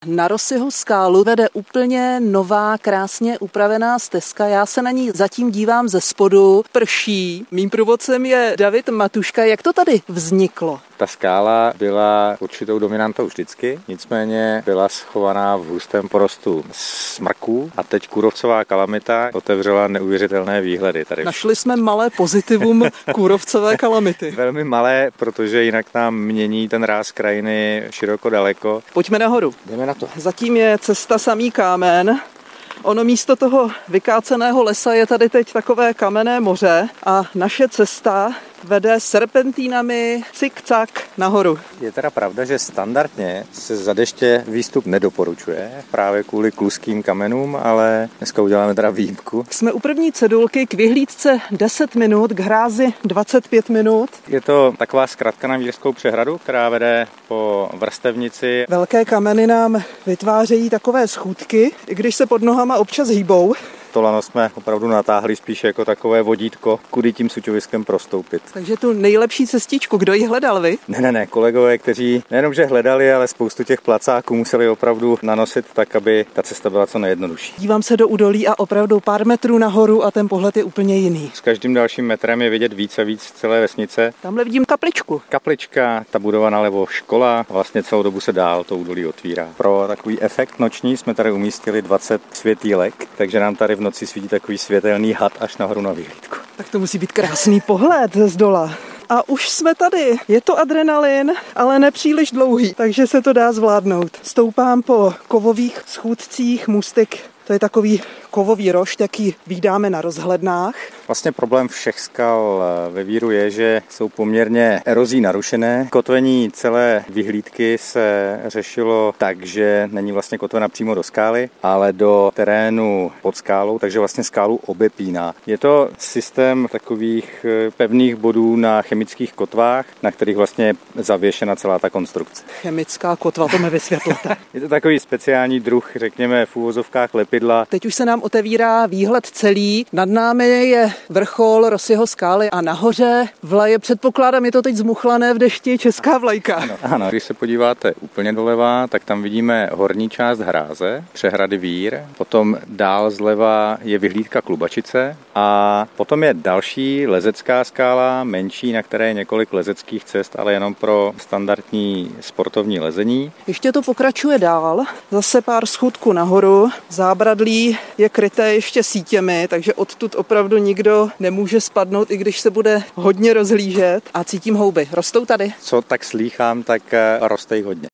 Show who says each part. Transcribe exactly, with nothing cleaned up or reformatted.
Speaker 1: Na Rosyho skálu vede úplně nová, krásně upravená stezka. Já se na ní zatím dívám ze spodu, prší. Mým průvodcem je David Matuška. Jak to tady vzniklo?
Speaker 2: Ta skála byla určitou dominantou vždycky, nicméně byla schovaná v hustém porostu smrků a teď kůrovcová kalamita otevřela neuvěřitelné výhledy tady.
Speaker 1: Našli jsme malé pozitivum kůrovcové kalamity.
Speaker 2: Velmi malé, protože jinak nám mění ten ráz krajiny široko daleko.
Speaker 1: Pojďme nahoru.
Speaker 2: Jdeme na to.
Speaker 1: Zatím je cesta samý kámen. Ono místo toho vykáceného lesa je tady teď takové kamenné moře a naše cesta vede serpentínami cik-cak nahoru.
Speaker 2: Je teda pravda, že standardně se za deště výstup nedoporučuje právě kvůli kluským kamenům, ale dneska uděláme teda výjimku.
Speaker 1: Jsme u první cedulky, k vyhlídce deset minut, k hrázi dvacet pět minut.
Speaker 2: Je to taková zkratka na Vírskou přehradu, která vede po vrstevnici.
Speaker 1: Velké kameny nám vytvářejí takové schůdky, i když se pod nohama občas hýbou.
Speaker 2: To lano jsme opravdu natáhli spíš jako takové vodítko, kudy tím suťoviskem prostoupit.
Speaker 1: Takže tu nejlepší cestičku, kdo ji hledal, vy?
Speaker 2: Ne, ne, ne, kolegové, kteří nejenom, že hledali, ale spoustu těch placáků museli opravdu nanosit tak, aby ta cesta byla co nejjednodušší.
Speaker 1: Dívám se do údolí a opravdu pár metrů nahoru a ten pohled je úplně jiný.
Speaker 2: S každým dalším metrem je vidět víc a víc celé vesnice.
Speaker 1: Tamhle vidím kapličku.
Speaker 2: Kaplička, ta budova nalevo škola, vlastně celou dobu se dál to údolí otvírá. Pro takový efekt noční jsme tady umístili dvacet světýlek, takže nám tady v noci svítí takový světelný had až nahoru na vyhlídku.
Speaker 1: Tak to musí být krásný pohled z dola. A už jsme tady. Je to adrenalin, ale nepříliš dlouhý, takže se to dá zvládnout. Stoupám po kovových schůdcích, můstek, to je takový kovový rošt, jaký vídáme na rozhlednách.
Speaker 2: Vlastně problém všech skal ve Víru je, že jsou poměrně erozí narušené. Kotvení celé vyhlídky se řešilo tak, že není vlastně kotvena přímo do skály, ale do terénu pod skálou, takže vlastně skálu obepíná. Je to systém takových pevných bodů na chemických kotvách, na kterých vlastně je zavěšena celá ta konstrukce.
Speaker 1: Chemická kotva, to mi vysvětlete.
Speaker 2: Je to takový speciální druh, řekněme v úvozovkách lepidla.
Speaker 1: Teď už se nám otevírá výhled celý. Nad námi je vrchol Rosyho skály a nahoře vlaje, předpokládám, je to teď zmuchlané v dešti, česká vlajka.
Speaker 2: Ano, ano, když se podíváte úplně doleva, tak tam vidíme horní část hráze, přehrady Vír, potom dál zleva je vyhlídka Klubačice a potom je další lezecká skála, menší, na které je několik lezeckých cest, ale jenom pro standardní sportovní lezení.
Speaker 1: Ještě to pokračuje dál, zase pár schůdků nahoru, zábradlí je kryté ještě sítěmi, takže odtud opravdu nikdo nemůže spadnout, i když se bude hodně rozhlížet a cítím houby. Rostou tady?
Speaker 2: Co tak slýchám, tak roste jich hodně.